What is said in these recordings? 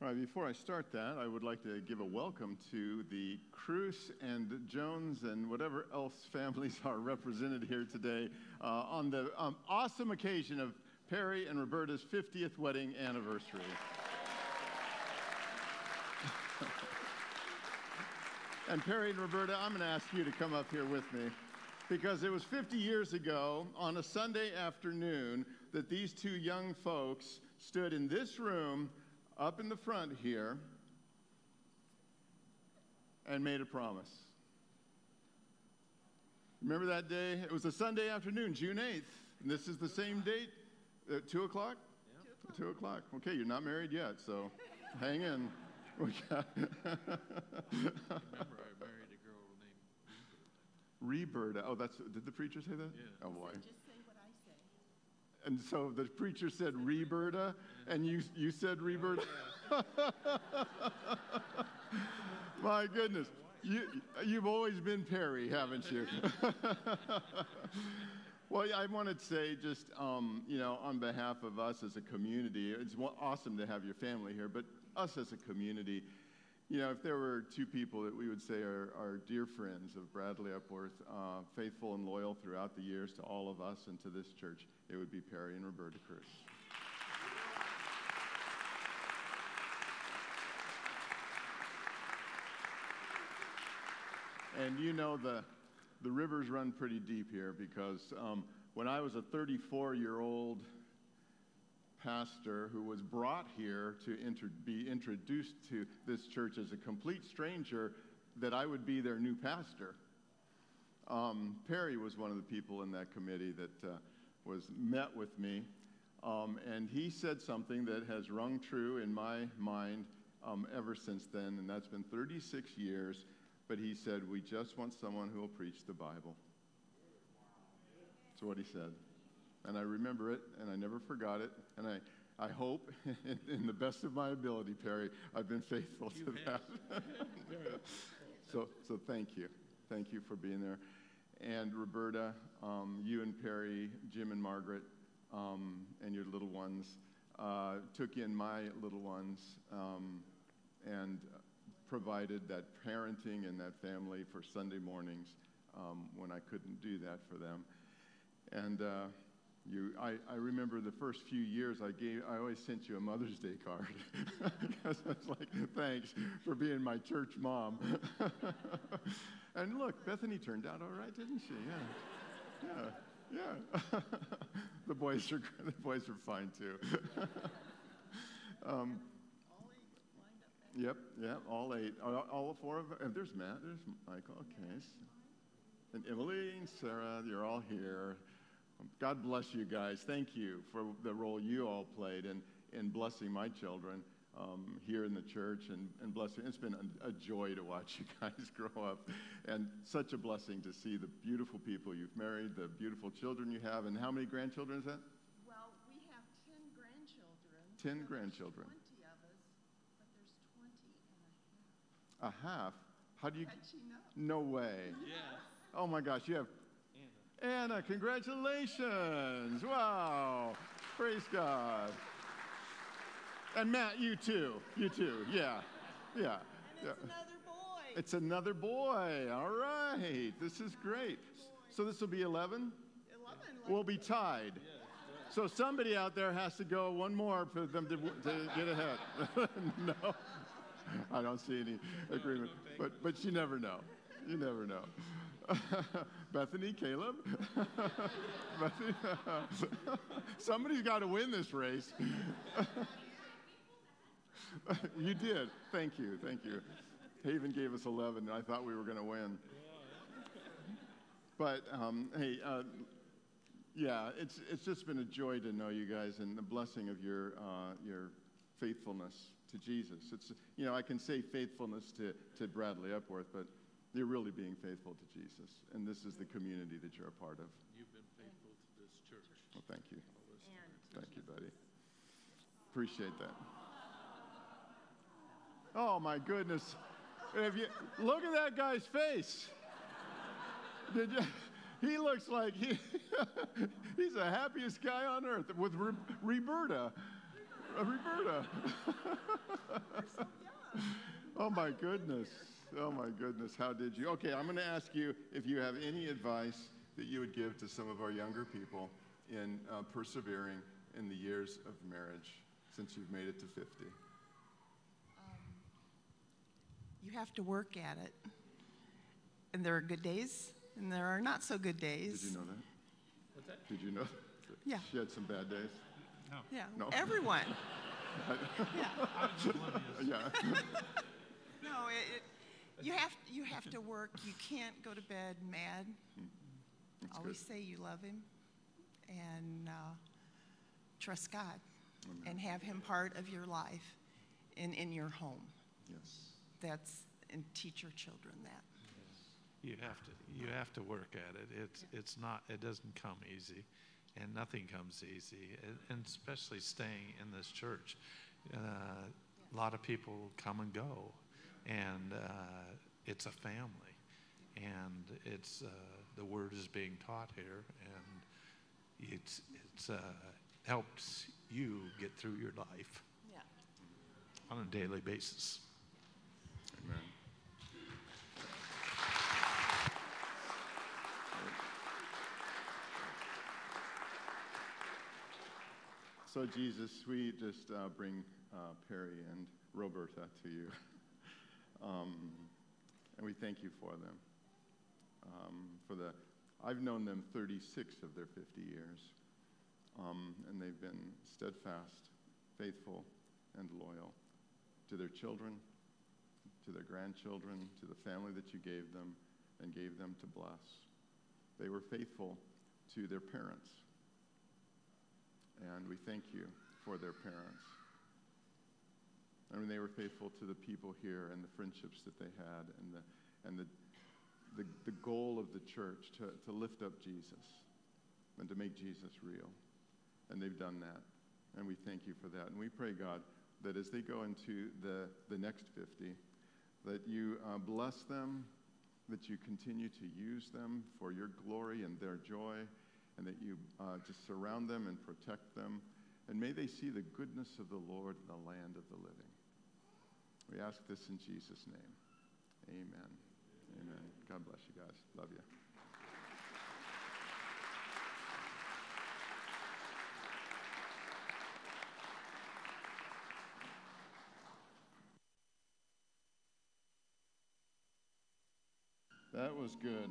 All right, before I start that, I would like to give a welcome to the Cruz and Jones and whatever else families are represented here today on the awesome occasion of Perry and Roberta's 50th wedding anniversary. And Perry and Roberta, I'm going to ask you to come up here with me, because it was 50 years ago on a Sunday afternoon that these two young folks stood in this room up in the front here and made a promise. Remember that day? It was a Sunday afternoon, June 8th. And this is the same date at 2 o'clock? Yeah. 2 o'clock. Okay, you're not married yet, so hang in. Remember, I married a girl named Reberta. Oh, did the preacher say that? Yeah. Oh, boy. Just say what I say. And so the preacher said Reberta, and you said Reberta? My goodness. You've always been Perry, haven't you? Well, I wanted to say just, on behalf of us as a community, it's awesome to have your family here, but us as a community, if there were two people that we would say are dear friends of Bradley Upworth, faithful and loyal throughout the years to all of us and to this church, it would be Perry and Roberta Cruz. And the rivers run pretty deep here, because when I was a 34-year-old pastor who was brought here to be introduced to this church as a complete stranger, that I would be their new pastor. Perry was one of the people in that committee that met with me, and he said something that has rung true in my mind ever since then, and that's been 36 years. But he said, "We just want someone who will preach the Bible." That's what he said. And I remember it, and I never forgot it. And I hope, in the best of my ability, Perry, I've been faithful to that. So thank you. Thank you for being there. And Roberta, you and Perry, Jim and Margaret, and your little ones, took in my little ones, and provided that parenting and that family for Sunday mornings when I couldn't do that for them. And I remember the first few years I always sent you a Mother's Day card because I was like, thanks for being my church mom. And look, Bethany turned out all right, didn't she? Yeah. The boys are fine too. Yep, all 8. All 4 of them. There's Matt, there's Michael, okay. And Emily and Sarah, you're all here. God bless you guys. Thank you for the role you all played in blessing my children here in the church and blessing. It's been a joy to watch you guys grow up, and such a blessing to see the beautiful people you've married, the beautiful children you have. And how many grandchildren is that? Well, we have 10 grandchildren. 10 grandchildren. 20 of us, but there's 20 and a half. A half? How do you? How'd she know? No way. Yeah. Oh my gosh, you have Anna, congratulations. Wow. Praise God. And Matt, you too. Yeah. And it's another boy. It's another boy. All right. This is great. So this will be 11? 11. We'll be tied. So somebody out there has to go one more for them to get ahead. No. I don't see any agreement. But you never know. You never know. Bethany, Caleb. Bethany. Somebody's got to win this race. You did. Thank you. Haven gave us 11, and I thought we were going to win. But hey, it's just been a joy to know you guys and the blessing of your faithfulness to Jesus. It's I can say faithfulness to Bradley Upworth, but you're really being faithful to Jesus, and this is the community that you're a part of. You've been faithful to this church. Well, thank you. And Thank you, buddy. Appreciate that. Oh, my goodness. Look at that guy's face. He looks like he's the happiest guy on earth with Roberta. Roberta. Oh, my goodness. Oh, my goodness. How did you? Okay, I'm going to ask you if you have any advice that you would give to some of our younger people in persevering in the years of marriage since you've made it to 50. You have to work at it. And there are good days, and there are not so good days. Did you know that? What's that? Did you know that Yeah. she had some bad days? No. Yeah, No. everyone. Yeah. I was oblivious. Yeah. No, you have to work. You can't go to bed mad. That's Always good. say you love him, and trust God, Amen. and have him part of your life and in your home. Yes. And teach your children that. You have to work at it. It's not. It doesn't come easy, and nothing comes easy. And especially staying in this church, a lot of people come and go, and it's a family, and it's the word is being taught here, and it's helps you get through your life Yeah. on a daily basis. Amen. So, Jesus, we just bring Perry and Roberta to you. And we thank you for them. I've known them 36 of their 50 years. And they've been steadfast, faithful, and loyal to their children, to their grandchildren, to the family that you gave them and gave them to bless. They were faithful to their parents. And we thank you for their parents. I mean, they were faithful to the people here and the friendships that they had and the goal of the church to lift up Jesus and to make Jesus real. And they've done that. And we thank you for that. And we pray, God, that as they go into the next 50, that you bless them, that you continue to use them for your glory and their joy, and that you just surround them and protect them. And may they see the goodness of the Lord in the land of the living. We ask this in Jesus' name. Amen. Amen. God bless you guys. Love you. That was good.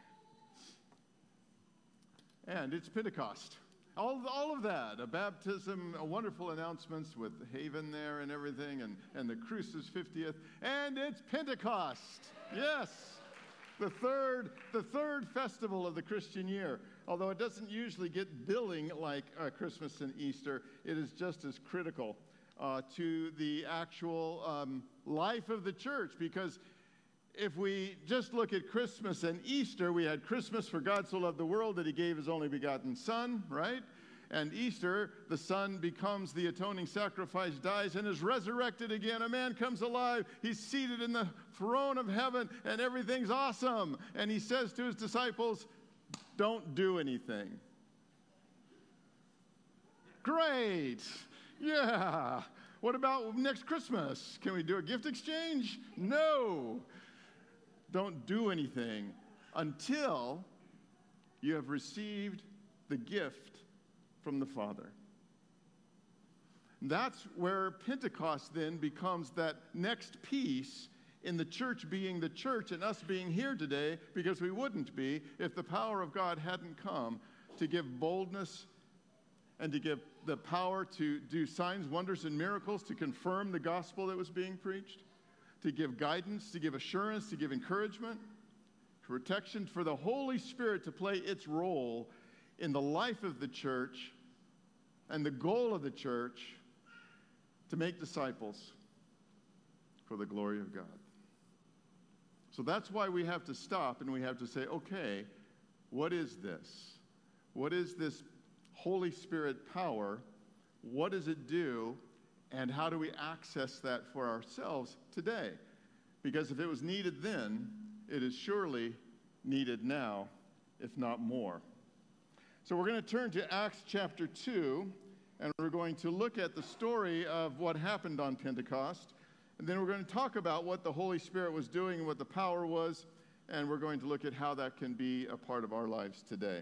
And it's Pentecost. All of that, a baptism, a wonderful announcements with Haven there and everything, and the Cruce's 50th, and it's Pentecost. Yes, the third festival of the Christian year. Although it doesn't usually get billing like Christmas and Easter, it is just as critical to the actual life of the church, because if we just look at Christmas and Easter, we had Christmas, for God so loved the world that he gave his only begotten Son, right? And Easter, the Son becomes the atoning sacrifice, dies, and is resurrected again. A man comes alive. He's seated in the throne of heaven, and everything's awesome. And he says to his disciples, don't do anything. Great. Yeah. What about next Christmas? Can we do a gift exchange? No. Don't do anything until you have received the gift from the Father. That's where Pentecost then becomes that next piece in the church being the church and us being here today, because we wouldn't be if the power of God hadn't come to give boldness and to give the power to do signs, wonders, and miracles to confirm the gospel that was being preached, to give guidance, to give assurance, to give encouragement, protection, for the Holy Spirit to play its role in the life of the church and the goal of the church to make disciples for the glory of God. So that's why we have to stop and we have to say, okay, what is this? What is this Holy Spirit power? What does it do? And how do we access that for ourselves today? Because if it was needed then, it is surely needed now, if not more. So we're going to turn to Acts chapter 2, and we're going to look at the story of what happened on Pentecost. And then we're going to talk about what the Holy Spirit was doing and what the power was, and we're going to look at how that can be a part of our lives today.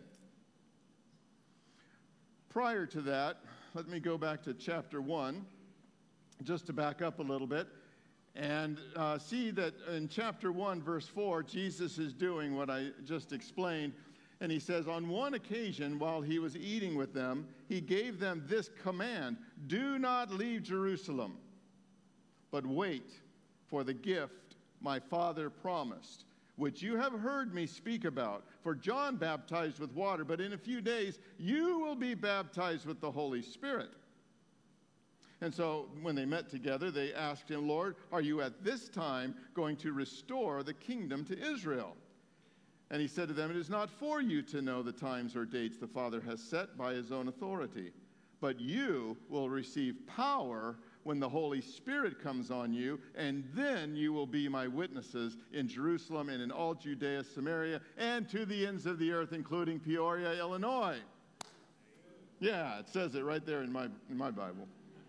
Prior to that, let me go back to chapter 1, just to back up a little bit, and see that in chapter 1, verse 4, Jesus is doing what I just explained. And he says, on one occasion, while he was eating with them, he gave them this command: do not leave Jerusalem, but wait for the gift my Father promised, which you have heard me speak about. For John baptized with water, but in a few days you will be baptized with the Holy Spirit. And so when they met together, they asked him, Lord, are you at this time going to restore the kingdom to Israel? And he said to them, it is not for you to know the times or dates the Father has set by his own authority, but you will receive power when the Holy Spirit comes on you, and then you will be my witnesses in Jerusalem and in all Judea, Samaria, and to the ends of the earth, including Peoria, Illinois. Yeah, it says it right there in my Bible.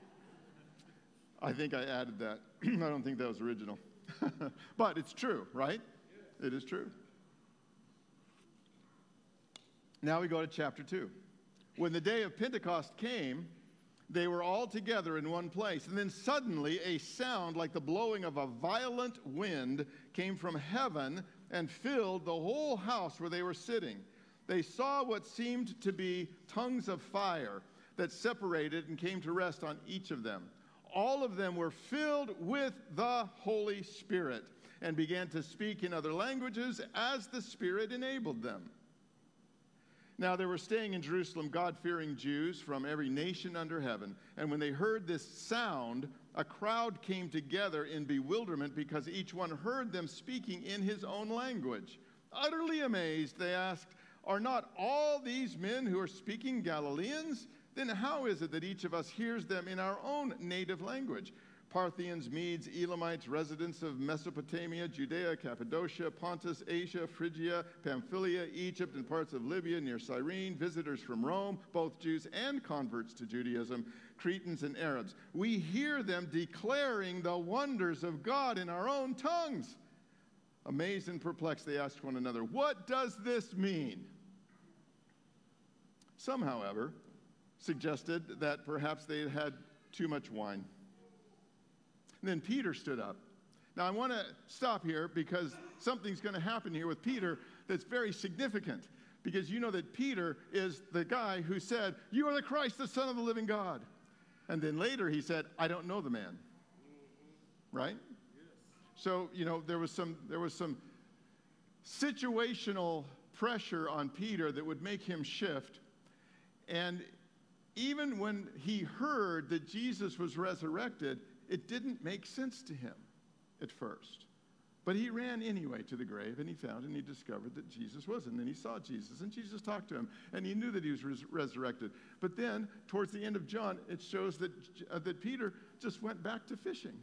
I think I added that. I don't think that was original. But it's true, right? It is true. Now we go to chapter 2. When the day of Pentecost came, they were all together in one place. And then suddenly a sound like the blowing of a violent wind came from heaven and filled the whole house where they were sitting. They saw what seemed to be tongues of fire that separated and came to rest on each of them. All of them were filled with the Holy Spirit and began to speak in other languages as the Spirit enabled them. Now there were staying in Jerusalem God-fearing Jews from every nation under heaven. And when they heard this sound, a crowd came together in bewilderment because each one heard them speaking in his own language. Utterly amazed, they asked, are not all these men who are speaking Galileans? Then how is it that each of us hears them in our own native language? Parthians, Medes, Elamites, residents of Mesopotamia, Judea, Cappadocia, Pontus, Asia, Phrygia, Pamphylia, Egypt, and parts of Libya near Cyrene, visitors from Rome, both Jews and converts to Judaism, Cretans and Arabs. We hear them declaring the wonders of God in our own tongues. Amazed and perplexed, they asked one another, what does this mean? Some, however, suggested that perhaps they had had too much wine. And then Peter stood up. Now I want to stop here because something's going to happen here with Peter that's very significant. Because you know that Peter is the guy who said, you are the Christ, the Son of the living God. And then later he said, I don't know the man. Right? Yes. So, you know, there was some situational pressure on Peter that would make him shift. And even when he heard that Jesus was resurrected, it didn't make sense to him at first. But he ran anyway to the grave, and he found and he discovered that Jesus was. And then he saw Jesus, and Jesus talked to him, and he knew that he was resurrected. But then, towards the end of John, it shows that Peter just went back to fishing.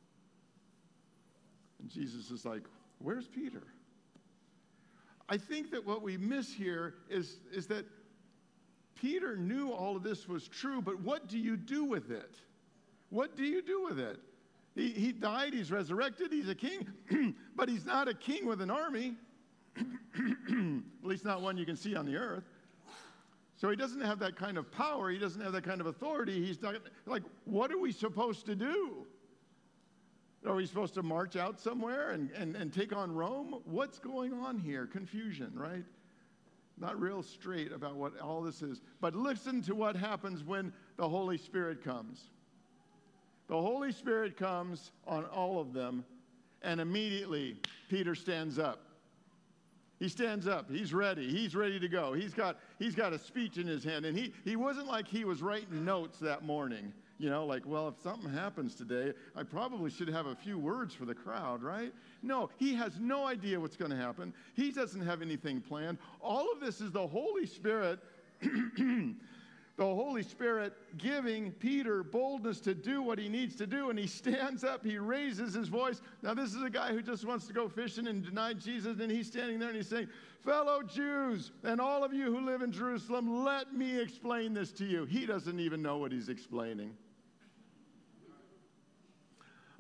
And Jesus is like, where's Peter? I think that what we miss here is that Peter knew all of this was true, but what do you do with it? What do you do with it? He died, he's resurrected, he's a king, but he's not a king with an army, at least not one you can see on the earth. So he doesn't have that kind of power, he doesn't have that kind of authority. He's not, like, what are we supposed to do? Are we supposed to march out somewhere and take on Rome? What's going on here? Confusion, right? Not real straight about what all this is. But listen to what happens when the Holy Spirit comes. The Holy Spirit comes on all of them, and immediately Peter stands up. He stands up. He's ready. He's ready to go. He's got a speech in his hand, and he wasn't like he was writing notes that morning. You know, like, well, if something happens today, I probably should have a few words for the crowd, right? No, he has no idea what's going to happen. He doesn't have anything planned. All of this is the Holy Spirit the Holy Spirit giving Peter boldness to do what he needs to do, and he stands up, he raises his voice. Now, this is a guy who just wants to go fishing and deny Jesus, and he's standing there and he's saying, fellow Jews, and all of you who live in Jerusalem, let me explain this to you. He doesn't even know what he's explaining.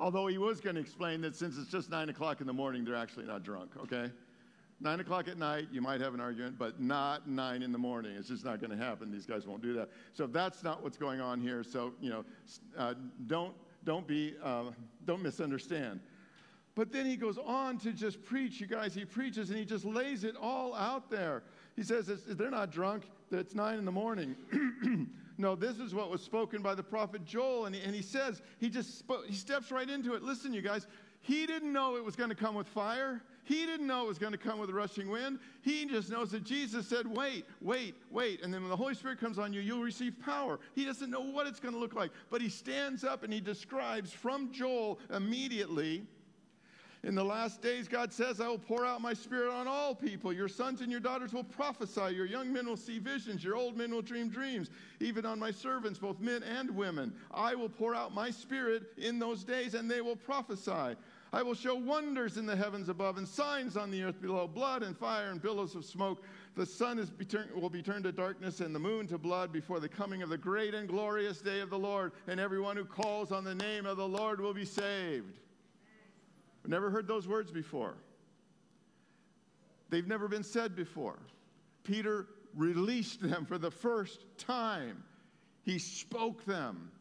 Although he was going to explain that since it's just 9 o'clock in the morning, they're actually not drunk, okay? 9 o'clock at night, you might have an argument, but not 9 in the morning. It's just not going to happen. These guys won't do that. So that's not what's going on here. So, don't misunderstand. But then he goes on to just preach, you guys. He preaches and he just lays it all out there. He says they're not drunk. It's 9 in the morning. No, this is what was spoken by the prophet Joel. And he says, he steps right into it. Listen, you guys, he didn't know it was going to come with fire. He didn't know it was going to come with a rushing wind. He just knows that Jesus said, wait. And then when the Holy Spirit comes on you, you'll receive power. He doesn't know what it's going to look like. But he stands up and he describes from Joel immediately, in the last days, God says, I will pour out my Spirit on all people. Your sons and your daughters will prophesy. Your young men will see visions. Your old men will dream dreams. Even on my servants, both men and women, I will pour out my Spirit in those days, and they will prophesy. I will show wonders in the heavens above and signs on the earth below, blood and fire and billows of smoke. The sun will be turned to darkness and the moon to blood before the coming of the great and glorious day of the Lord. And everyone who calls on the name of the Lord will be saved. I've never heard those words before. They've never been said before. Peter released them for the first time. He spoke them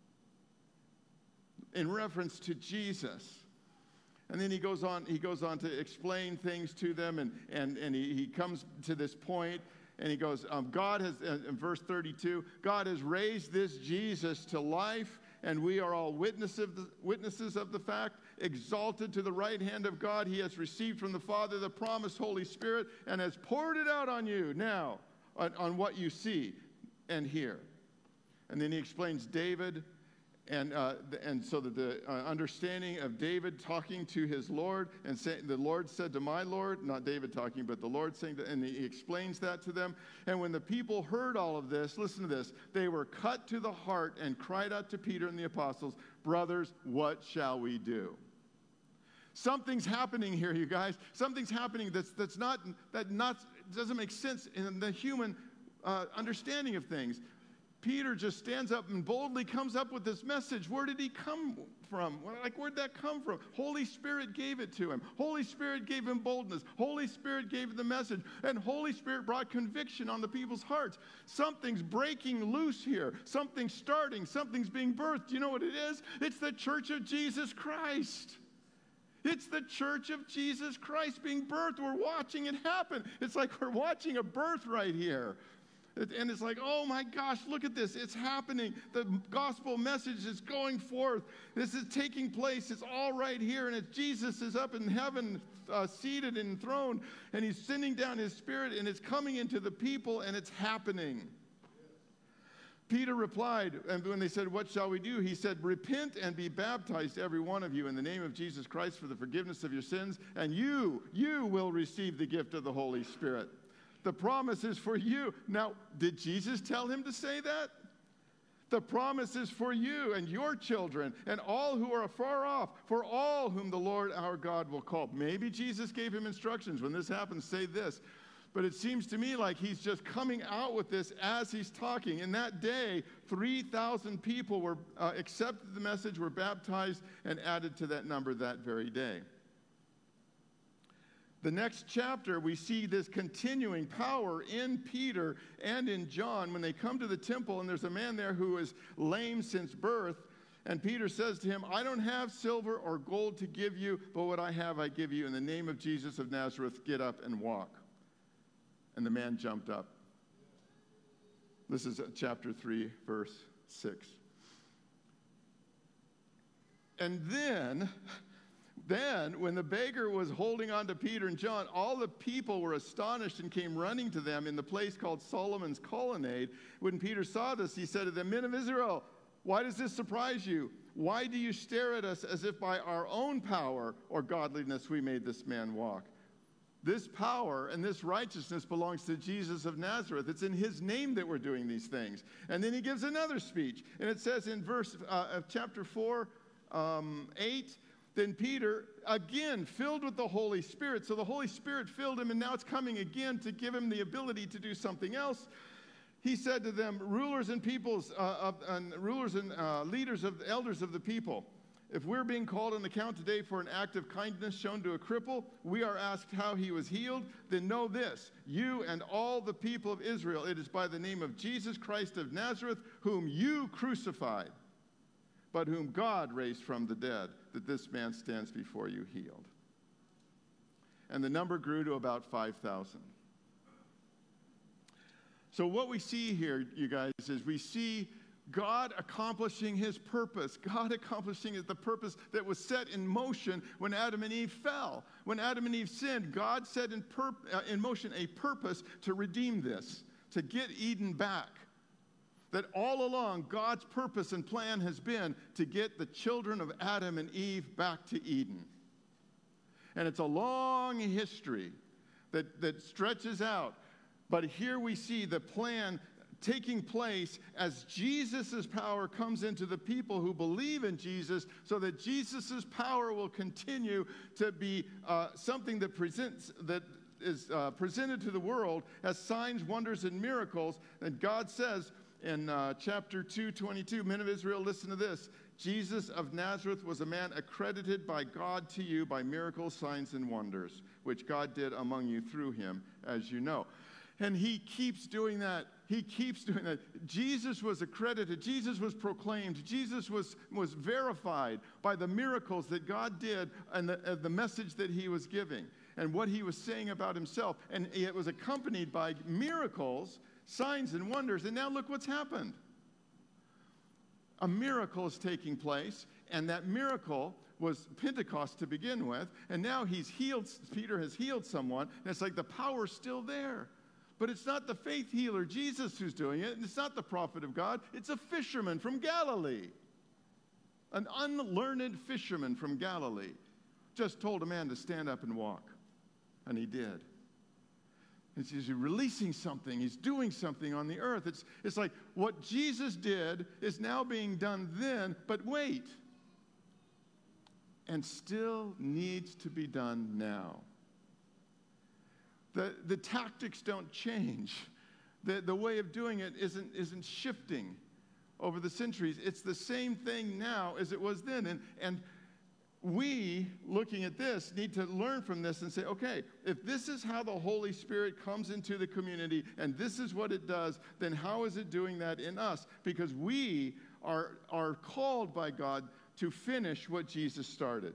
in reference to Jesus. And then he goes on to explain things to them, and he comes to this point, and he goes, God has, in verse 32, God has raised this Jesus to life, and we are all witnesses of the fact. Exalted to the right hand of God, he has received from the Father the promised Holy Spirit and has poured it out on you now, on what you see and hear. And then he explains David, and so that the understanding of David talking to his Lord, and the Lord said to my Lord, not David talking, but the Lord saying, and he explains that to them. And when the people heard all of this, listen to this, they were cut to the heart and cried out to Peter and the apostles, brothers, what shall we do? Something's happening here, you guys. Something's happening that doesn't make sense in the human understanding of things. Peter just stands up and boldly comes up with this message. Where did he come from? Where'd that come from? Holy Spirit gave it to him. Holy Spirit gave him boldness. Holy Spirit gave him the message. And Holy Spirit brought conviction on the people's hearts. Something's breaking loose here. Something's starting. Something's being birthed. Do you know what it is? It's the Church of Jesus Christ. It's the Church of Jesus Christ being birthed. We're watching it happen. It's like we're watching a birth right here. And it's like, oh my gosh, look at this. It's happening. The gospel message is going forth. This is taking place. It's all right here. And Jesus is up in heaven, seated and enthroned. And he's sending down his Spirit, and it's coming into the people, and it's happening. Peter replied, and when they said, what shall we do? He said, repent and be baptized, every one of you, in the name of Jesus Christ for the forgiveness of your sins, and you will receive the gift of the Holy Spirit. The promise is for you. Now, did Jesus tell him to say that? The promise is for you and your children and all who are afar off, for all whom the Lord our God will call. Maybe Jesus gave him instructions. When this happens, say this. But it seems to me like he's just coming out with this as he's talking. In that day, 3,000 people were accepted the message, were baptized, and added to that number that very day. The next chapter, we see this continuing power in Peter and in John when they come to the temple, and there's a man there who is lame since birth. And Peter says to him, I don't have silver or gold to give you, but what I have I give you. In the name of Jesus of Nazareth, get up and walk. And the man jumped up. This is chapter 3, verse 6. And then, when the beggar was holding on to Peter and John, all the people were astonished and came running to them in the place called Solomon's Colonnade. When Peter saw this, he said to them, men of Israel, why does this surprise you? Why do you stare at us as if by our own power or godliness we made this man walk? This power and this righteousness belongs to Jesus of Nazareth. It's in his name that we're doing these things. And then he gives another speech. And it says in verse of chapter 4, 8, then Peter, again, filled with the Holy Spirit. So the Holy Spirit filled him, and now it's coming again to give him the ability to do something else. He said to them, rulers and leaders of the elders of the people, If we're being called on account today for an act of kindness shown to a cripple, we are asked how he was healed, then know this, you and all the people of Israel, it is by the name of Jesus Christ of Nazareth, whom you crucified, but whom God raised from the dead, that this man stands before you healed. And the number grew to about 5,000. So what we see here, you guys, is we see God accomplishing his purpose. God accomplishing the purpose that was set in motion when Adam and Eve fell. When Adam and Eve sinned, God set in motion a purpose to redeem this, to get Eden back. That all along, God's purpose and plan has been to get the children of Adam and Eve back to Eden. And it's a long history that stretches out. But here we see the plan taking place as Jesus' power comes into the people who believe in Jesus, so that Jesus' power will continue to be something that is presented to the world as signs, wonders, and miracles. And God says in chapter 2:22, men of Israel, listen to this. Jesus of Nazareth was a man accredited by God to you by miracles, signs, and wonders, which God did among you through him, as you know. And he keeps doing that. He keeps doing that. Jesus was accredited. Jesus was proclaimed. Jesus was verified by the miracles that God did and the message that he was giving and what he was saying about himself. And it was accompanied by miracles, signs, and wonders. And now look what's happened. A miracle is taking place, and that miracle was Pentecost to begin with. And now Peter has healed someone, and it's like the power's still there. But it's not the faith healer, Jesus, who's doing it. And it's not the prophet of God. It's a fisherman from Galilee. An unlearned fisherman from Galilee just told a man to stand up and walk. And he did. He's releasing something. He's doing something on the earth. It's like what Jesus did is now being done then, but wait. And still needs to be done now. The tactics don't change. The way of doing it isn't shifting over the centuries. It's the same thing now as it was then. And we, looking at this, need to learn from this and say, okay, if this is how the Holy Spirit comes into the community and this is what it does, then how is it doing that in us? Because we are called by God to finish what Jesus started.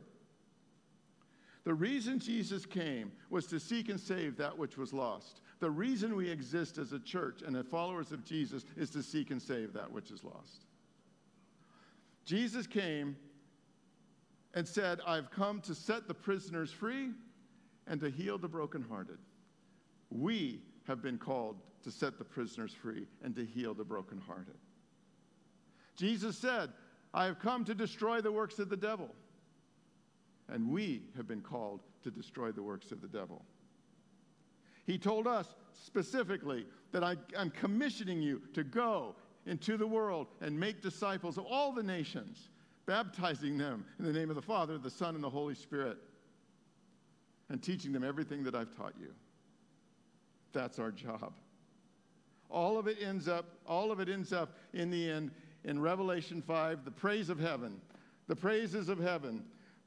The reason Jesus came was to seek and save that which was lost. The reason we exist as a church and as followers of Jesus is to seek and save that which is lost. Jesus came and said, I've come to set the prisoners free and to heal the brokenhearted. We have been called to set the prisoners free and to heal the brokenhearted. Jesus said, I have come to destroy the works of the devil. And we have been called to destroy the works of the devil. He told us specifically that I'm commissioning you to go into the world and make disciples of all the nations, baptizing them in the name of the Father, the Son, and the Holy Spirit, and teaching them everything that I've taught you. That's our job. All of it ends up in the end in Revelation 5, the praise of heaven, the praises of heaven.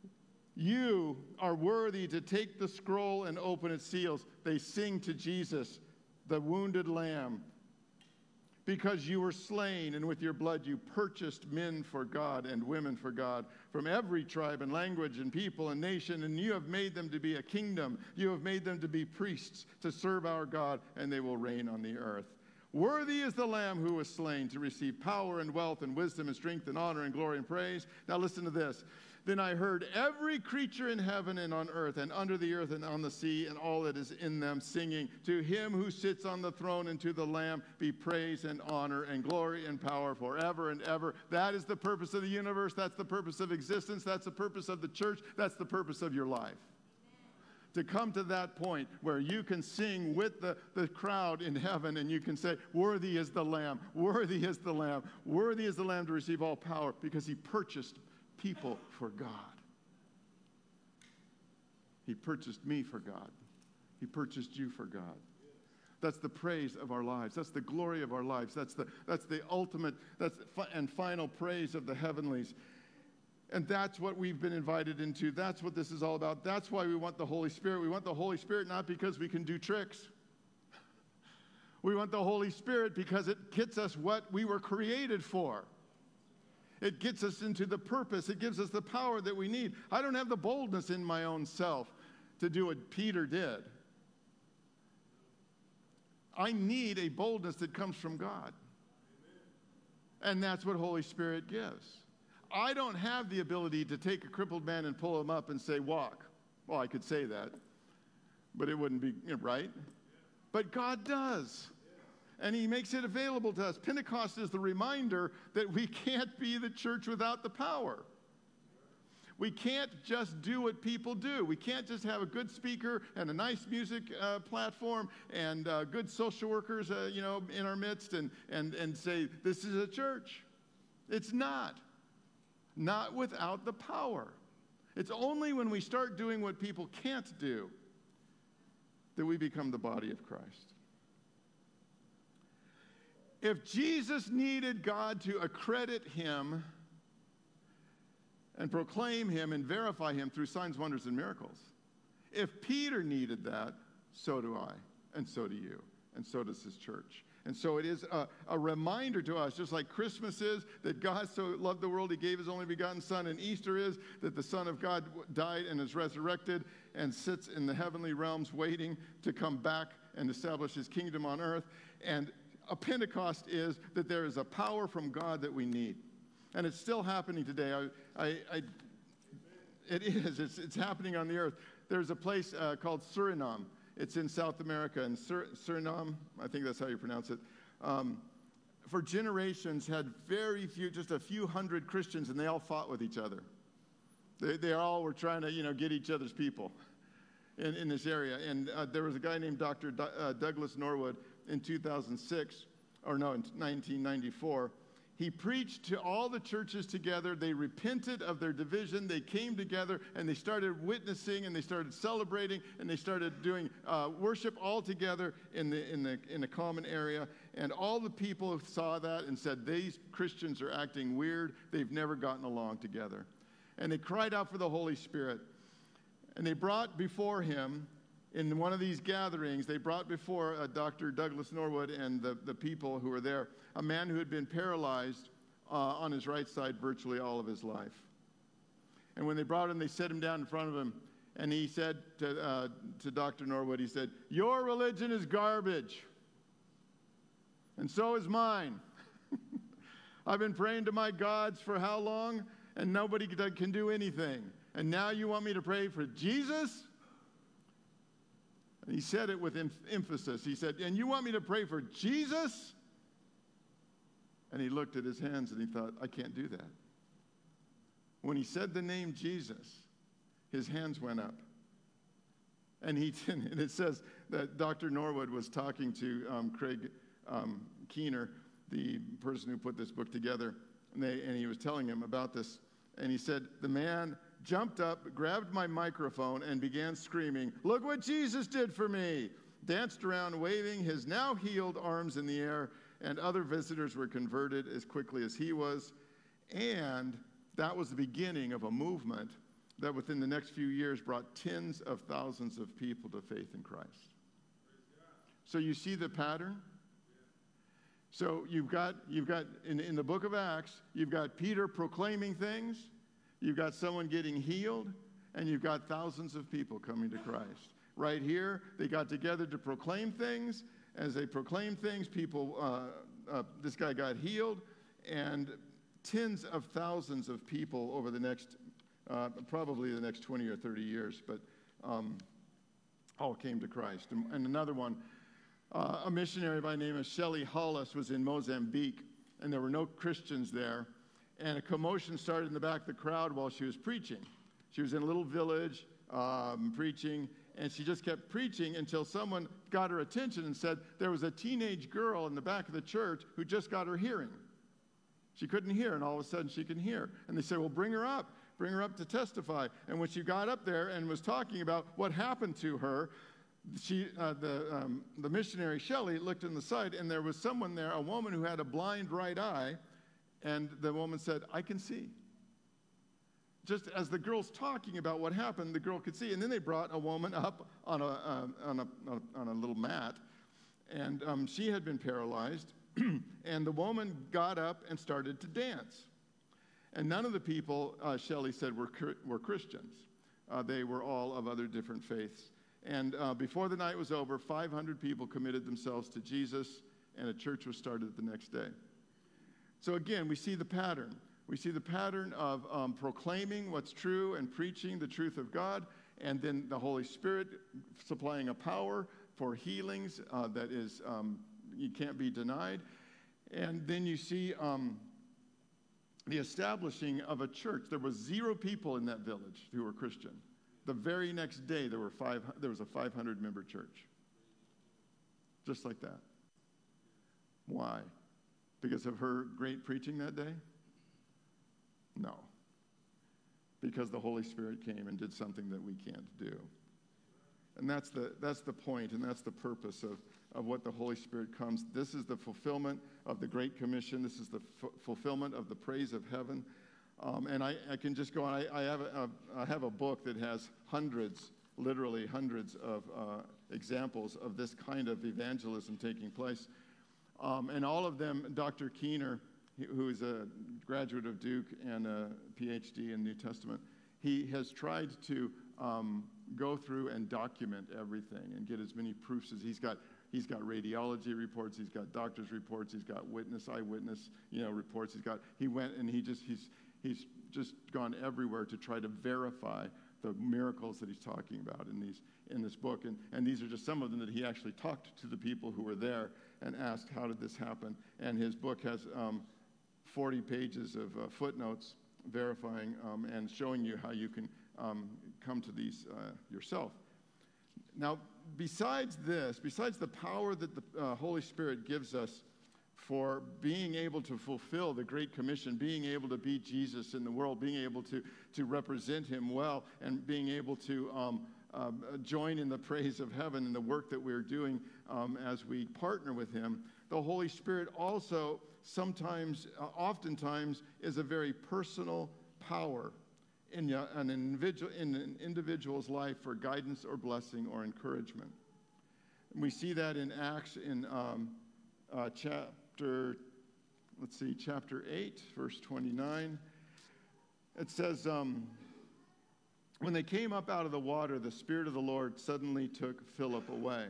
You are worthy to take the scroll and open its seals. They sing to Jesus, the wounded lamb. Because you were slain, and with your blood you purchased men for God and women for God from every tribe and language and people and nation, and you have made them to be a kingdom. You have made them to be priests to serve our God, and they will reign on the earth. Worthy is the Lamb who was slain to receive power and wealth and wisdom and strength and honor and glory and praise. Now listen to this. Then I heard every creature in heaven and on earth and under the earth and on the sea and all that is in them singing, to him who sits on the throne and to the Lamb be praise and honor and glory and power forever and ever. That is the purpose of the universe. That's the purpose of existence. That's the purpose of the church. That's the purpose of your life. To come to that point where you can sing with the crowd in heaven and you can say, worthy is the Lamb, worthy is the Lamb, worthy is the Lamb to receive all power, because he purchased people for God. He purchased me for God. He purchased you for God. That's the praise of our lives. That's the glory of our lives. That's the ultimate and final praise of the heavenlies. And that's what we've been invited into. That's what this is all about. That's why we want the Holy Spirit. We want the Holy Spirit not because we can do tricks. We want the Holy Spirit because it gets us what we were created for. It gets us into the purpose. It gives us the power that we need. I don't have the boldness in my own self to do what Peter did. I need a boldness that comes from God. And that's what Holy Spirit gives. I don't have the ability to take a crippled man and pull him up and say, walk. Well, I could say that, but it wouldn't be right. But God does. And he makes it available to us. Pentecost is the reminder that we can't be the church without the power. We can't just do what people do. We can't just have a good speaker and a nice music platform and good social workers, in our midst and say, this is a church. It's not. Not without the power. It's only when we start doing what people can't do that we become the body of Christ. If Jesus needed God to accredit him and proclaim him and verify him through signs, wonders, and miracles, if Peter needed that, so do I, and so do you, and so does his church. And so it is a reminder to us, just like Christmas is that God so loved the world, he gave his only begotten Son, and Easter is that the Son of God died and is resurrected and sits in the heavenly realms waiting to come back and establish his kingdom on earth. And a Pentecost is that there is a power from God that we need. And it's still happening today. It's happening on the earth. There's a place called Suriname. It's in South America, and Suriname, I think that's how you pronounce it, for generations had very few, just a few hundred Christians, and they all fought with each other. They all were trying to, get each other's people in this area. And there was a guy named Dr. Douglas Norwood in 2006, or no, in 1994. He preached to all the churches together. They repented of their division. They came together and they started witnessing and they started celebrating and they started doing worship all together in a common area. And all the people saw that and said, these Christians are acting weird. They've never gotten along together. And they cried out for the Holy Spirit. And they brought before him, in one of these gatherings, they brought before Dr. Douglas Norwood and the people who were there, a man who had been paralyzed on his right side virtually all of his life. And when they brought him, they set him down in front of him, and he said to Dr. Norwood, he said, your religion is garbage, and so is mine. I've been praying to my gods for how long, and nobody can do anything. And now you want me to pray for Jesus? And he said it with emphasis. He said, and you want me to pray for Jesus? And he looked at his hands and he thought, I can't do that. When he said the name Jesus, his hands went up. And it says that Dr. Norwood was talking to Craig Keener, the person who put this book together, and he was telling him about this. And he said, the man jumped up, grabbed my microphone, and began screaming, look what Jesus did for me, danced around waving his now healed arms in the air, and other visitors were converted as quickly as he was. And that was the beginning of a movement that within the next few years brought tens of thousands of people to faith in Christ. So you see the pattern? So you've got in the book of Acts, you've got Peter proclaiming things, you've got someone getting healed, and you've got thousands of people coming to Christ. Right here, they got together to proclaim things. As they proclaimed things, this guy got healed, and tens of thousands of people over the next, probably the next 20 or 30 years, but all came to Christ. And another one, a missionary by the name of Shelley Hollis was in Mozambique, and there were no Christians there. And a commotion started in the back of the crowd while she was preaching. She was in a little village preaching, and she just kept preaching until someone got her attention and said there was a teenage girl in the back of the church who just got her hearing. She couldn't hear, and all of a sudden she can hear. And they said, well, bring her up to testify. And when she got up there and was talking about what happened to her, the missionary Shelley looked in the side, and there was someone there, a woman who had a blind right eye, and the woman said, I can see. just as the girl's talking about what happened, the girl could see. And then they brought a woman up on a little mat, and she had been paralyzed. And the woman got up and started to dance. And none of the people, Shelley said, were Christians. They were all of other different faiths. And before the night was over, 500 people committed themselves to Jesus, and a church was started the next day. So again, we see the pattern. We see the pattern of proclaiming what's true and preaching the truth of God, and then the Holy Spirit supplying a power for healings that is, you can't be denied. And then you see the establishing of a church. There was 0 people in that village who were Christian. The very next day, there was a 500-member church. Just like that. Why? Because of her great preaching that day? No. Because the Holy Spirit came and did something that we can't do. And that's the point, and that's the purpose of what the Holy Spirit comes. This is the fulfillment of the Great Commission. This is the fulfillment of the praise of heaven. And I can just go on. I have a book that has hundreds, literally hundreds of examples of this kind of evangelism taking place. And all of them, Dr. Keener, who is a graduate of Duke and a PhD in New Testament, he has tried to go through and document everything and get as many proofs as he's got. He's got radiology reports. He's got doctor's reports. He's got eyewitness, reports. He's just gone everywhere to try to verify the miracles that he's talking about in this book. And these are just some of them that he actually talked to the people who were there and asked, how did this happen? And his book has 40 pages of footnotes verifying and showing you how you can come to these yourself. Now, besides the power that the Holy Spirit gives us for being able to fulfill the Great Commission, being able to be Jesus in the world, being able to represent him well, and being able to join in the praise of heaven and the work that we're doing as we partner with him, the Holy Spirit also oftentimes is a very personal power in an individual's life for guidance or blessing or encouragement. And we see that in Acts in chapter 8, verse 29. It says, when they came up out of the water, the Spirit of the Lord suddenly took Philip away.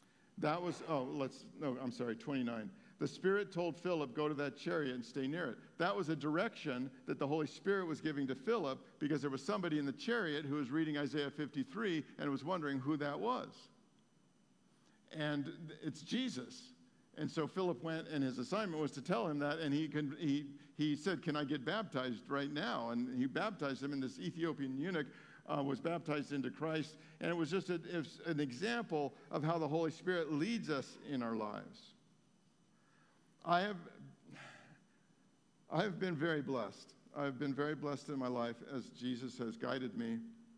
29. The Spirit told Philip, go to that chariot and stay near it. That was a direction that the Holy Spirit was giving to Philip because there was somebody in the chariot who was reading Isaiah 53 and was wondering who that was. And it's Jesus. And so Philip went, and his assignment was to tell him that, and he said, can I get baptized right now? And he baptized him, and this Ethiopian eunuch was baptized into Christ. And it was just an example of how the Holy Spirit leads us in our lives. I have been very blessed. I've been very blessed in my life as Jesus has guided me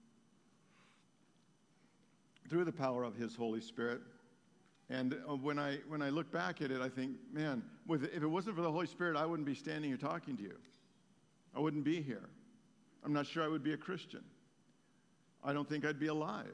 through the power of his Holy Spirit. And when I look back at it, I think, man, if it wasn't for the Holy Spirit, I wouldn't be standing here talking to you. I wouldn't be here. I'm not sure I would be a Christian. I don't think I'd be alive.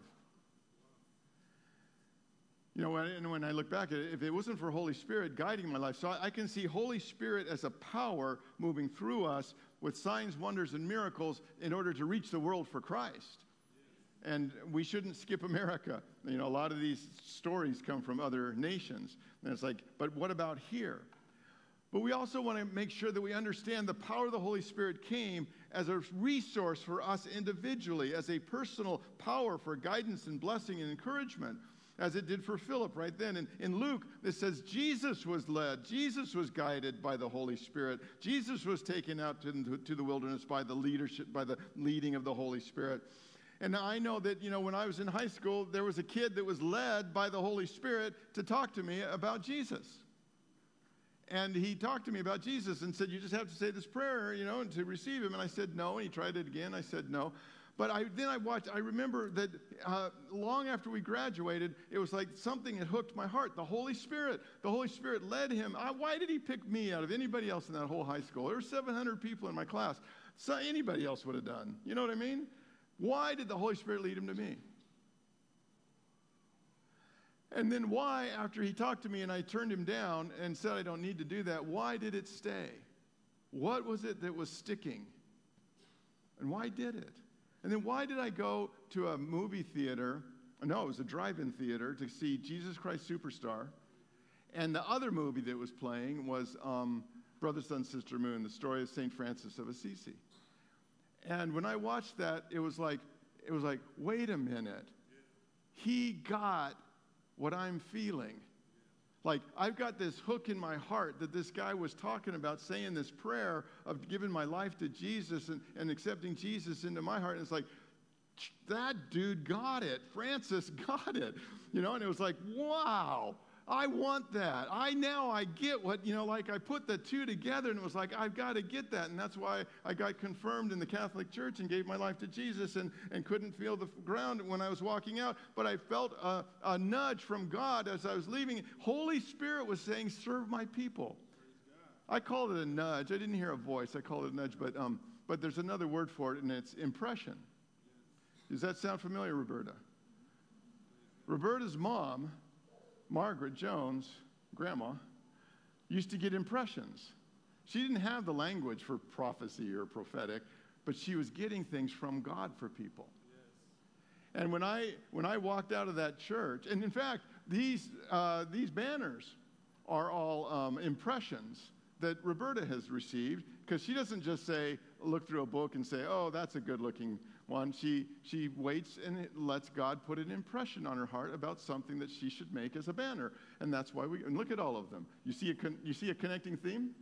When I look back at it, if it wasn't for Holy Spirit guiding my life, so I can see Holy Spirit as a power moving through us with signs, wonders, and miracles in order to reach the world for Christ. And we shouldn't skip America. A lot of these stories come from other nations. And it's like, but what about here? But we also want to make sure that we understand the power of the Holy Spirit came as a resource for us individually, as a personal power for guidance and blessing and encouragement, as it did for Philip right then. And in Luke, it says Jesus was led. Jesus was guided by the Holy Spirit. Jesus was taken out to the wilderness by the leading of the Holy Spirit. And I know that, when I was in high school, there was a kid that was led by the Holy Spirit to talk to me about Jesus. And he talked to me about Jesus and said, you just have to say this prayer, and to receive him. And I said, no. And he tried it again. I said, no. But I remember that long after we graduated, it was like something had hooked my heart. The Holy Spirit led him. Why did he pick me out of anybody else in that whole high school? There were 700 people in my class. So anybody else would have done. You know what I mean? Why did the Holy Spirit lead him to me? And then why, after he talked to me and I turned him down and said I don't need to do that, why did it stay? What was it that was sticking? And why did it? And then why did I go to a movie theater? No, it was a drive-in theater to see Jesus Christ Superstar. And the other movie that was playing was Brother, Sun, Sister, Moon, the story of St. Francis of Assisi. And when I watched that, it was like, wait a minute. He got what I'm feeling. Like, I've got this hook in my heart that this guy was talking about, saying this prayer of giving my life to Jesus and accepting Jesus into my heart. And it's like, that dude got it. Francis got it. You know, and it was like, wow, I want that. I get what, you know, like I put the two together and it was like, I've got to get that. And that's why I got confirmed in the Catholic Church and gave my life to Jesus and couldn't feel the ground when I was walking out. But I felt a nudge from God as I was leaving. Holy Spirit was saying, serve my people. I called it a nudge. I didn't hear a voice. I called it a nudge, but there's another word for it, and it's impression. Does that sound familiar, Roberta? Roberta's mom, Margaret Jones, grandma, used to get impressions. She didn't have the language for prophecy or prophetic, but she was getting things from God for people. Yes. And when I walked out of that church, and in fact, these banners are all impressions that Roberta has received, because she doesn't just say, look through a book and say, oh, that's a good-looking one. She waits and it lets God put an impression on her heart about something that she should make as a banner. And that's why and look at all of them. You see a connecting theme?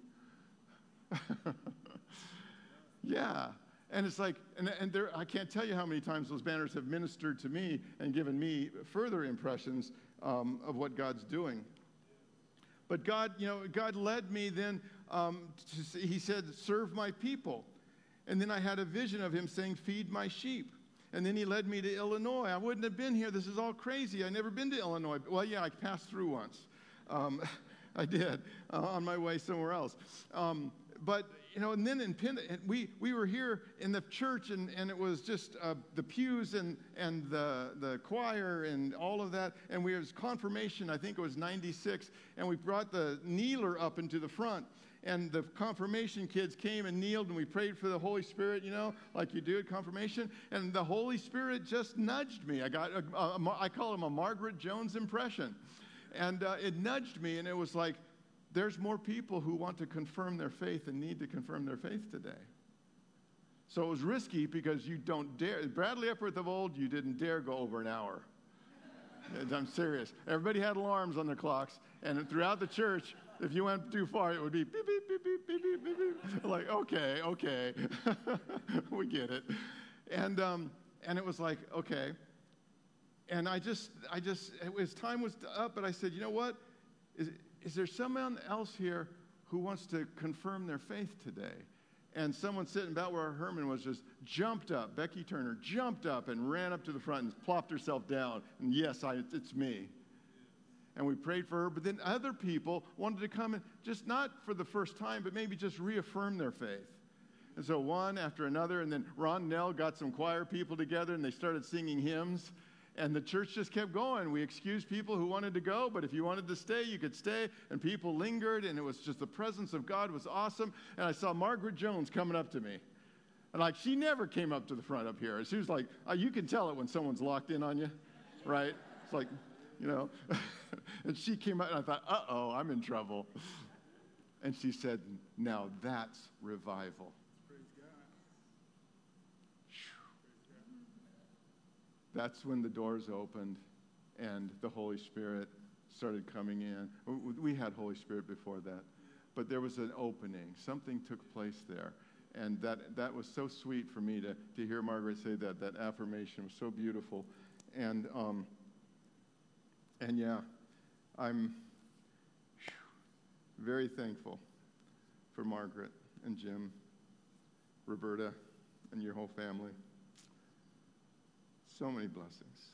Yeah. And it's like, and there, I can't tell you how many times those banners have ministered to me and given me further impressions of what God's doing. But God led me then, he said, serve my people. And then I had a vision of him saying, feed my sheep. And then he led me to Illinois. I wouldn't have been here. This is all crazy. I've never been to Illinois. Well, yeah, I passed through once. I did, on my way somewhere else. But, you know, and then in we were here in the church, and it was just the pews and the choir and all of that. And we was confirmation, I think it was 96, and we brought the kneeler up into the front. And the confirmation kids came and kneeled, and we prayed for the Holy Spirit, you know, like you do at confirmation. And the Holy Spirit just nudged me. I got, I call him a Margaret Jones impression. And it nudged me, and it was like, there's more people who want to confirm their faith and need to confirm their faith today. So it was risky because you don't dare. Bradley Epworth of old, you didn't dare go over an hour. I'm serious. Everybody had alarms on their clocks, and throughout the church, if you went too far, it would be beep, beep, beep, beep, beep, beep, beep, beep. Like, okay. We get it. And it was like, okay. And I just, as time was up, but I said, you know what? Is there someone else here who wants to confirm their faith today? And someone sitting about where Herman was just jumped up. Becky Turner jumped up and ran up to the front and plopped herself down. And yes, it's me. And we prayed for her. But then other people wanted to come and just not for the first time, but maybe just reaffirm their faith. And so one after another. And then Ron Nell got some choir people together and they started singing hymns. And the church just kept going. We excused people who wanted to go, but if you wanted to stay, you could stay. And people lingered, and it was just the presence of God was awesome. And I saw Margaret Jones coming up to me. And like, she never came up to the front up here. She was like, you can tell it when someone's locked in on you, right? It's like, you know. And she came out, and I thought, uh-oh, I'm in trouble. And she said, now that's revival. That's when the doors opened and the Holy Spirit started coming in. We had Holy Spirit before that, but there was an opening. Something took place there, and that was so sweet for me to hear Margaret say that. That affirmation was so beautiful, and yeah, I'm very thankful for Margaret and Jim, Roberta, and your whole family. So many blessings.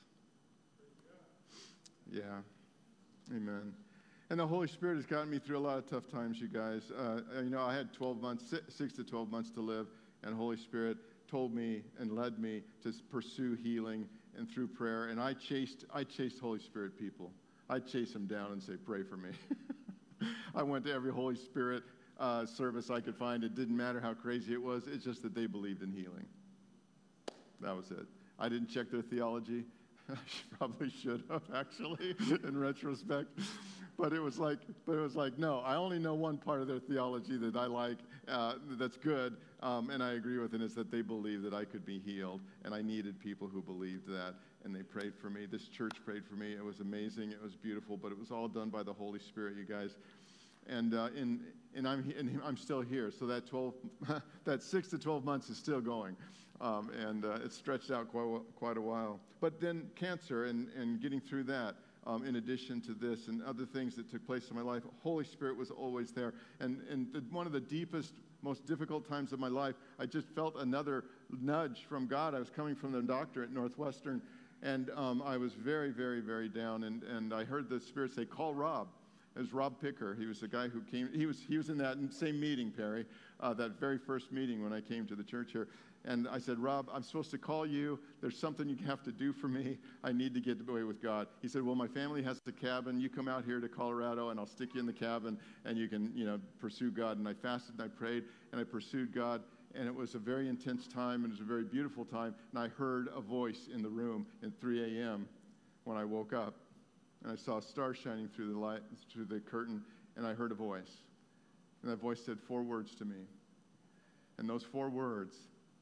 Yeah. Amen. And the Holy Spirit has gotten me through a lot of tough times, you guys. I had 12 months, 6 to 12 months to live, and Holy Spirit told me and led me to pursue healing and through prayer. And I chased Holy Spirit people. I'd chase them down and say, pray for me. I went to every Holy Spirit service I could find. It didn't matter how crazy it was. It's just that they believed in healing. That was it. I didn't check their theology. I probably should have, actually, in retrospect. But it was like, no, I only know one part of their theology that I like, that's good, and I agree with, and it's that they believed that I could be healed, and I needed people who believed that, and they prayed for me. This church prayed for me. It was amazing. It was beautiful, but it was all done by the Holy Spirit, you guys. And I'm still here. So that 6 to 12 months is still going, and it's stretched out quite a while. But then cancer and getting through that. In addition to this and other things that took place in my life, Holy Spirit was always there. And one of the deepest, most difficult times of my life, I just felt another nudge from God. I was coming from the doctor at Northwestern, and I was very, very, very down. And I heard the Spirit say, call Rob. It was Rob Picker. He was the guy who came. He was in that same meeting, Perry, that very first meeting when I came to the church here. And I said, Rob, I'm supposed to call you. There's something you have to do for me. I need to get away with God. He said, well, my family has a cabin. You come out here to Colorado, and I'll stick you in the cabin, and you can, pursue God. And I fasted, and I prayed, and I pursued God. And it was a very intense time, and it was a very beautiful time. And I heard a voice in the room at 3 a.m. when I woke up. And I saw a star shining through the light, through the curtain, and I heard a voice. And that voice said 4 words to me. And those 4 words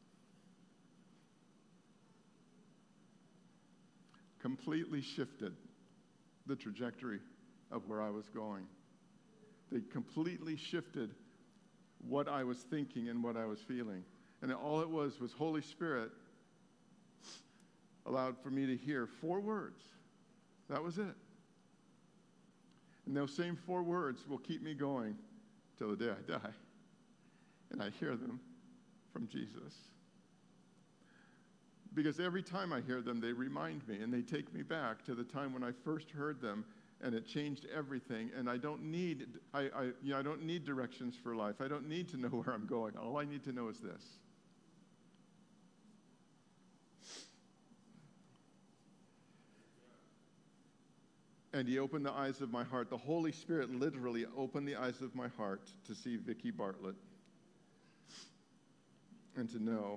completely shifted the trajectory of where I was going. They completely shifted what I was thinking and what I was feeling. And all it was Holy Spirit allowed for me to hear 4 words. That was it. And those same 4 words will keep me going till the day I die. And I hear them from Jesus. Because every time I hear them, they remind me and they take me back to the time when I first heard them, and it changed everything. And I don't need directions for life. I don't need to know where I'm going. All I need to know is this. And he opened the eyes of my heart. The Holy Spirit literally opened the eyes of my heart to see Vicki Bartlett and to know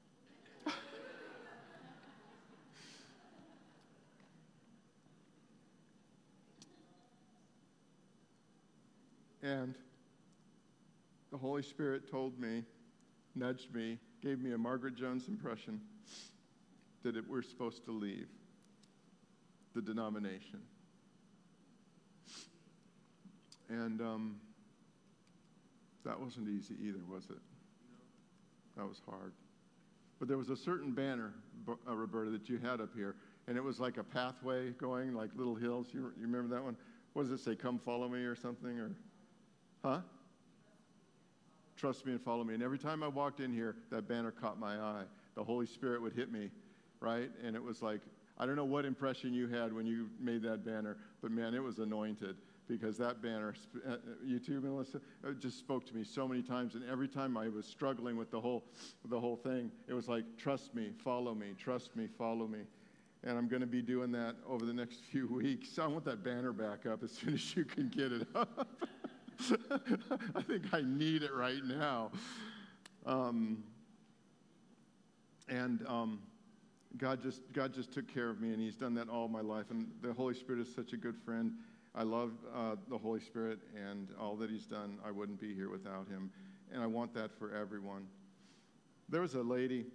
and the Holy Spirit told me, nudged me, gave me a Margaret Jones impression that we're supposed to leave the denomination. And that wasn't easy either, was it? No. That was hard. But there was a certain banner, Roberta, that you had up here, and it was like a pathway going, like little hills. You remember that one? What does it say, come follow me or something? Or, huh? Trust me and follow me. And every time I walked in here, that banner caught my eye. The Holy Spirit would hit me, right? And it was like, I don't know what impression you had when you made that banner, but man, it was anointed. Because that banner, you too, Melissa, it just spoke to me so many times. And every time I was struggling with the whole thing, it was like, trust me, follow me, trust me, follow me. And I'm going to be doing that over the next few weeks. I want that banner back up as soon as you can get it up. I think I need it right now. God just took care of me, and he's done that all my life. And the Holy Spirit is such a good friend. I love the Holy Spirit and all that he's done. I wouldn't be here without him. And I want that for everyone. There was a lady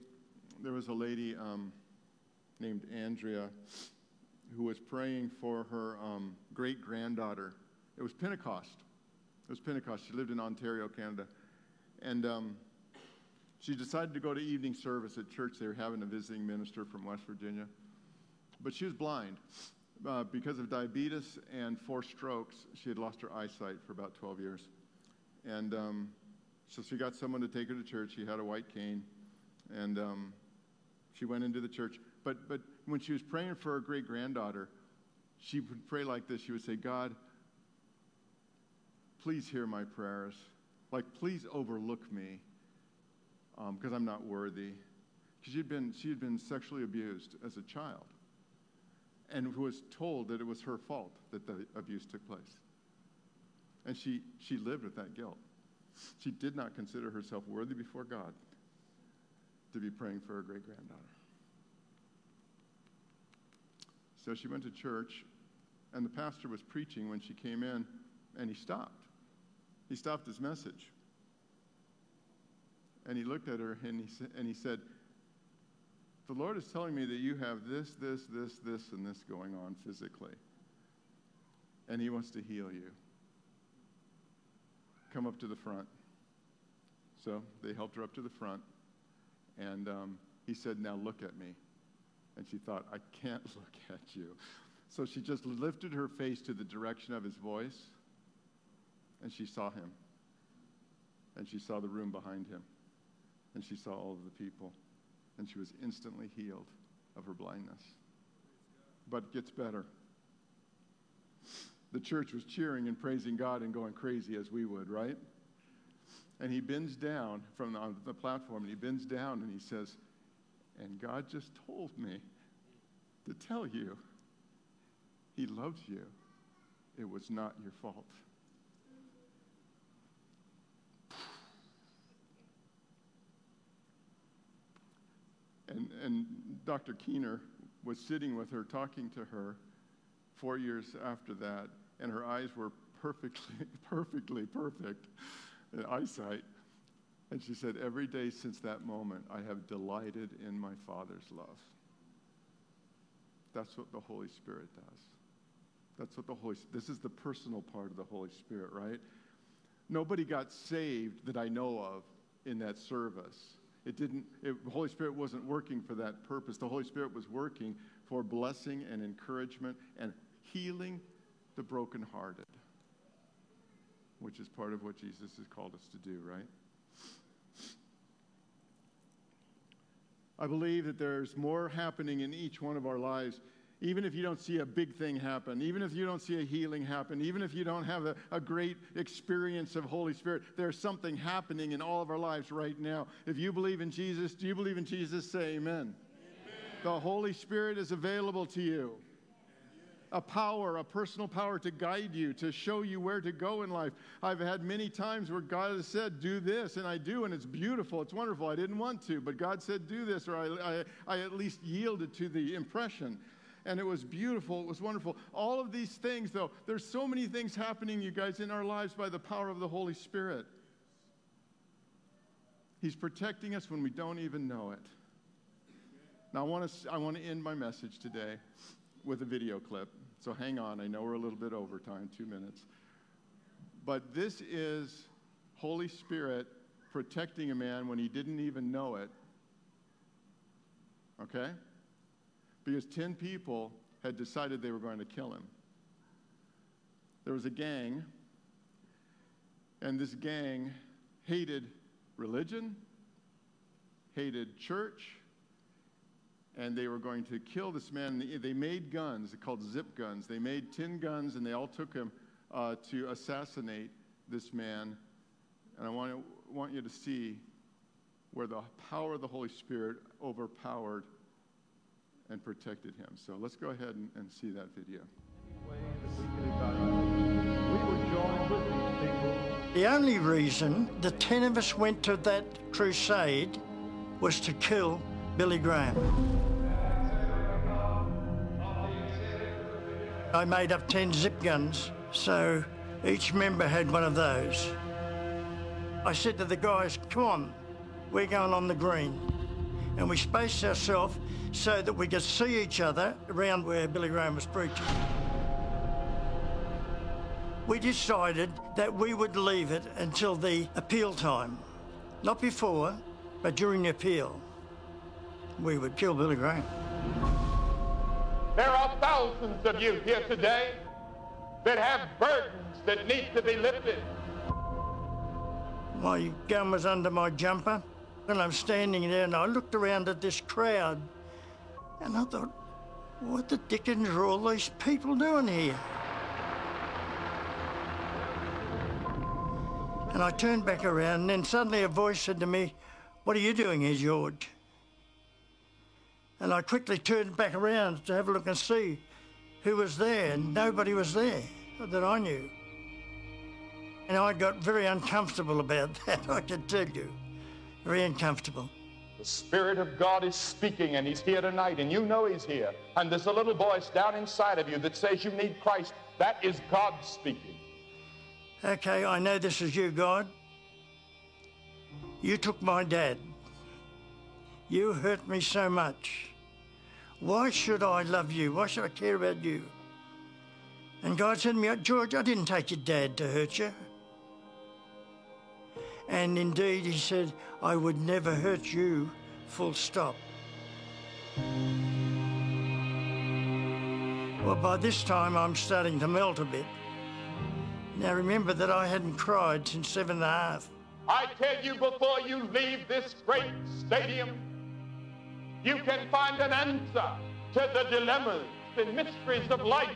named Andrea who was praying for her great-granddaughter. It was Pentecost. She lived in Ontario, Canada. And she decided to go to evening service at church. They were having a visiting minister from West Virginia. But she was blind. Because of diabetes and 4 strokes, she had lost her eyesight for about 12 years. And so she got someone to take her to church. She had a white cane, and she went into the church. But when she was praying for her great-granddaughter, she would pray like this. She would say, God, please hear my prayers. Like, please overlook me. because I'm not worthy. Because she had been sexually abused as a child and was told that it was her fault that the abuse took place. And she lived with that guilt. She did not consider herself worthy before God to be praying for her great-granddaughter. So she went to church, and the pastor was preaching when she came in, and he stopped. He stopped his message. And he looked at her, and he said, the Lord is telling me that you have this, and this going on physically. And he wants to heal you. Come up to the front. So they helped her up to the front. And he said, now look at me. And she thought, I can't look at you. So she just lifted her face to the direction of his voice. And she saw him. And she saw the room behind him. And she saw all of the people. And she was instantly healed of her blindness. But it gets better. The church was cheering and praising God and going crazy as we would, right? And he bends down from the platform, and he bends down and he says, and God just told me to tell you he loves you. It was not your fault. And Dr. Keener was sitting with her, talking to her 4 years after that, and her eyes were perfectly perfect in eyesight. And she said, every day since that moment, I have delighted in my Father's love. That's what the Holy Spirit does. That's what this is the personal part of the Holy Spirit, right? Nobody got saved that I know of in that service. The Holy Spirit wasn't working for that purpose. The Holy Spirit was working for blessing and encouragement and healing the brokenhearted, which is part of what Jesus has called us to do, right? I believe that there's more happening in each one of our lives, even if you don't see a big thing happen, even if you don't see a healing happen, even if you don't have a great experience of Holy Spirit, there's something happening in all of our lives right now. If you believe in Jesus, do you believe in Jesus? Say amen. Amen. The Holy Spirit is available to you. A personal power to guide you, to show you where to go in life. I've had many times where God has said, do this, and I do, and it's beautiful, it's wonderful. I didn't want to, but God said, do this, or I at least yielded to the impression. And it was beautiful, it was wonderful. All of these things, though, there's so many things happening, you guys, in our lives by the power of the Holy Spirit. He's protecting us when we don't even know it. Now, I want to end my message today with a video clip. So hang on, I know we're a little bit over time, 2 minutes. But this is Holy Spirit protecting a man when he didn't even know it. Okay? Because 10 people had decided they were going to kill him. There was a gang, and this gang hated religion, hated church, and they were going to kill this man. They made guns, they're called zip guns. They made 10 guns, and they all took him to assassinate this man. And I want you to see where the power of the Holy Spirit overpowered and protected him. So let's go ahead and see that video. The only reason the 10 of us went to that crusade was to kill Billy Graham. I made up 10 zip guns, so each member had one of those. I said to the guys, come on, we're going on the green. And we spaced ourselves so that we could see each other around where Billy Graham was preaching. We decided that we would leave it until the appeal time. Not before, but during the appeal. We would kill Billy Graham. There are thousands of you here today that have burdens that need to be lifted. My gun was under my jumper, and I'm standing there, and I looked around at this crowd, and I thought, what the dickens are all these people doing here? And I turned back around, and then suddenly a voice said to me, "What are you doing here, George?" And I quickly turned back around to have a look and see who was there, and nobody was there that I knew. And I got very uncomfortable about that, I can tell you. Very uncomfortable. The Spirit of God is speaking, and He's here tonight, and you know He's here. And there's a little voice down inside of you that says you need Christ. That is God speaking. Okay, I know this is you, God. You took my dad. You hurt me so much. Why should I love you? Why should I care about you? And God said to me, "George, I didn't take your dad to hurt you." And indeed, He said, "I would never hurt you, full stop." Well, by this time, I'm starting to melt a bit. Now, remember that I hadn't cried since 7.5. I tell you, before you leave this great stadium, you can find an answer to the dilemmas and mysteries of life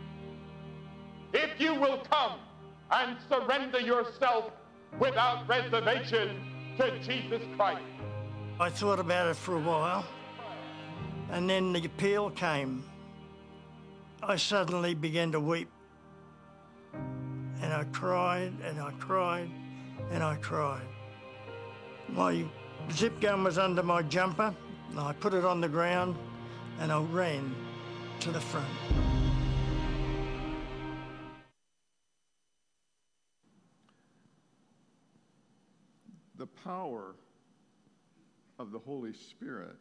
if you will come and surrender yourself without reservation to Jesus Christ. I thought about it for a while, and then the appeal came. I suddenly began to weep, and I cried, and I cried, and I cried. My zip gun was under my jumper, and I put it on the ground, and I ran to the front. The power of the Holy Spirit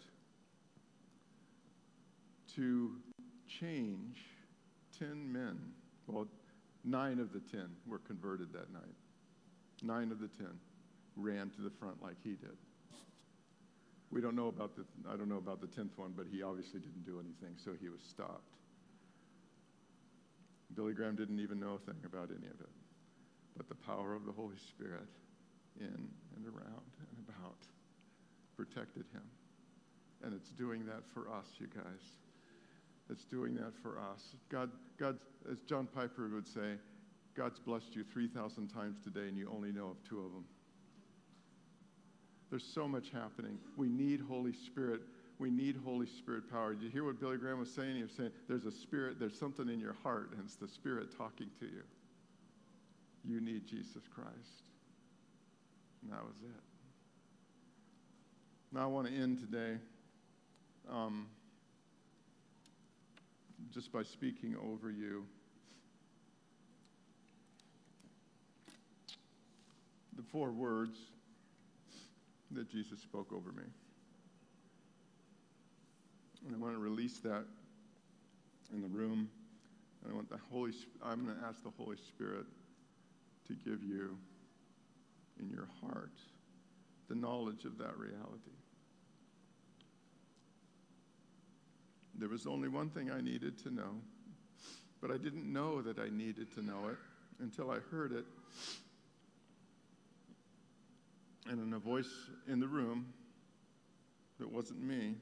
to change 10 men. Well, 9 of the 10 were converted that night. 9 of the 10 ran to the front like he did. I don't know about the 10th one, but he obviously didn't do anything, so he was stopped. Billy Graham didn't even know a thing about any of it. But the power of the Holy Spirit in and around and about protected him. And it's doing that for us, you guys. It's doing that for us. God, as John Piper would say, God's blessed you 3,000 times today and you only know of 2 of them. There's so much happening. We need Holy Spirit. We need Holy Spirit power. Did you hear what Billy Graham was saying? He was saying, there's a spirit, there's something in your heart, and it's the Spirit talking to you. You need Jesus Christ. And that was it. Now I want to end today just by speaking over you. The 4 words that Jesus spoke over me. And I want to release that in the room. And I'm going to ask the Holy Spirit to give you in your heart the knowledge of that reality. There was only one thing I needed to know, but I didn't know that I needed to know it until I heard it. And in a voice in the room that wasn't me,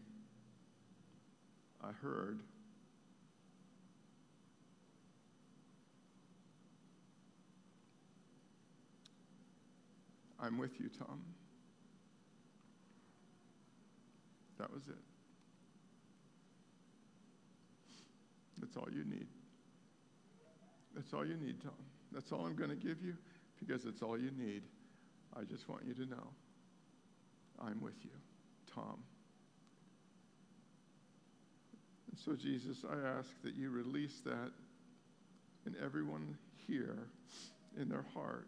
I heard, "I'm with you, Tom." That was it. That's all you need. That's all you need, Tom. That's all I'm going to give you because it's all you need. I just want you to know I'm with you, Tom. And so, Jesus, I ask that you release that in everyone here in their heart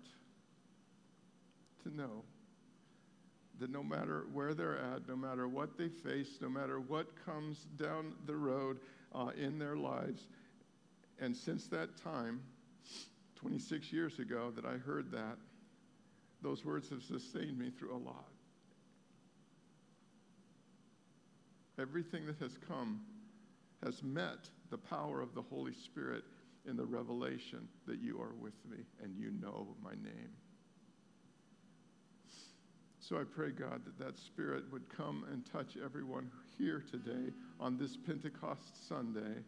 to know that no matter where they're at, no matter what they face, no matter what comes down the road in their lives, and since that time, 26 years ago that I heard that, those words have sustained me through a lot. Everything that has come has met the power of the Holy Spirit in the revelation that you are with me and you know my name. So I pray, God, that Spirit would come and touch everyone here today on this Pentecost Sunday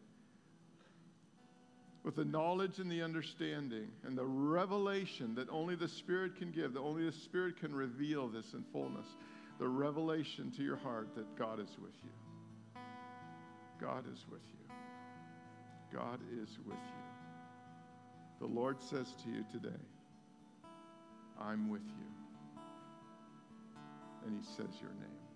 with the knowledge and the understanding and the revelation that only the Spirit can give, that only the Spirit can reveal this in fullness. the revelation to your heart that God is with you. God is with you. God is with you. The Lord says to you today, I'm with you. And he says your name.